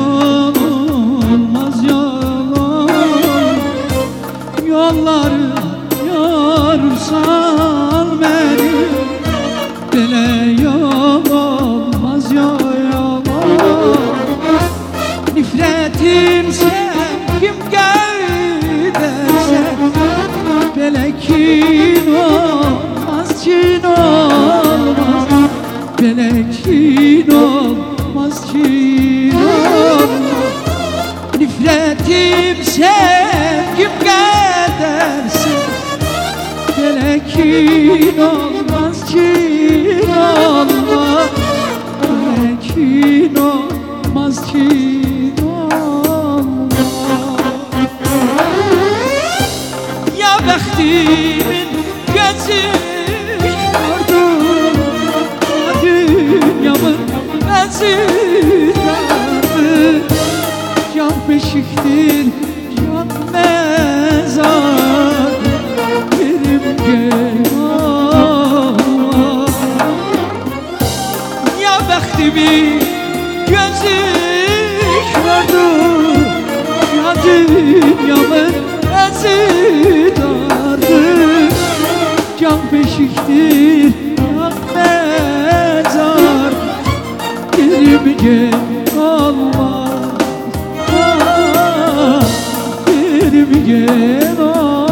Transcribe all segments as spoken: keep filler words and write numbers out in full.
olmaz yolum, yolları yorsan beni. Böyle yol olmaz yolum, nifretim sevgim giderse. Böyle kin olmaz, kin olmaz. Böyle kin olmaz, kin olmaz. Nifretim sevgim giderse. Böyle kin olmaz, kin olmaz. Böyle kin olmaz, kin olmaz. Ya bəxtimin gözü gördü, dünyamın özü dardı. Can beşiktir, can mezar, yerim gel Allah. Ya bəxtimin gözü gördü, ya dünyamın özü dardı. Can beşiktir, can mezar, yerim gel Allah. Ah, yerim gel Allah.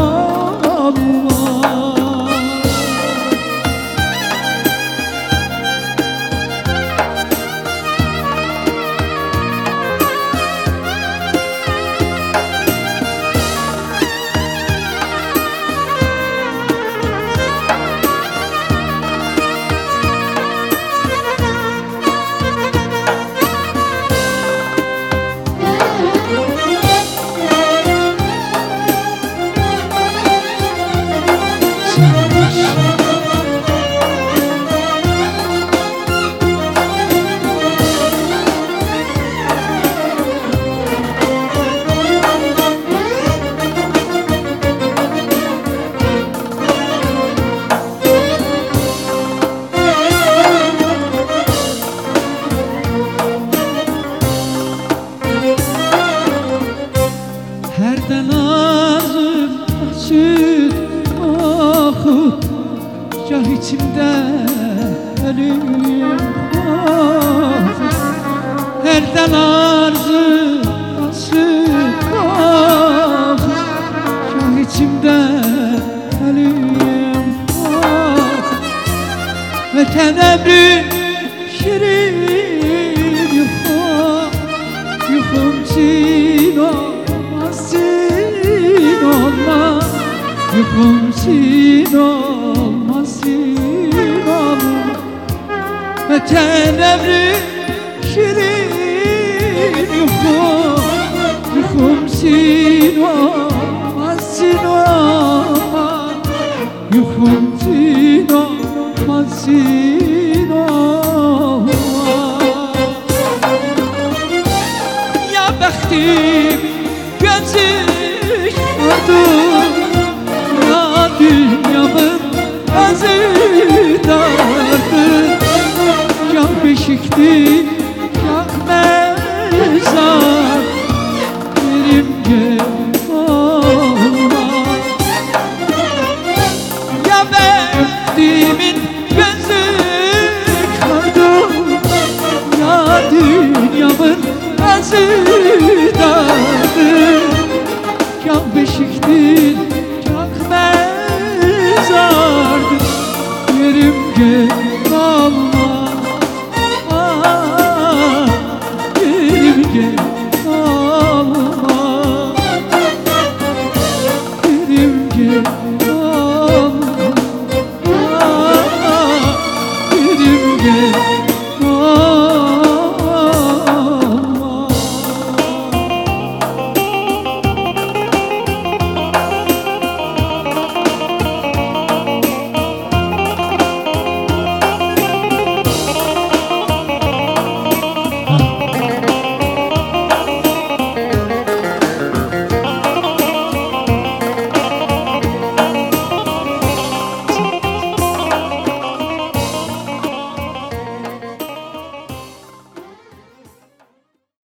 Herden ağzım açık oku, cah içimde ölüm korku. Herden ağzım açık oku, cah içimde ölüm korku. Öten ömrüm şirin yuhum, yuhum sin olmaz, sin olmaz. Yuhum sin olmaz, sin olmaz. Öten ömrüm şirin yuhum, yuhum sin olmaz, sin olmaz. Yuhum sin olmaz, sin olmaz. Ya bəxtim gözü gördü, ya dünyamın özü dardı. Can beşiktir,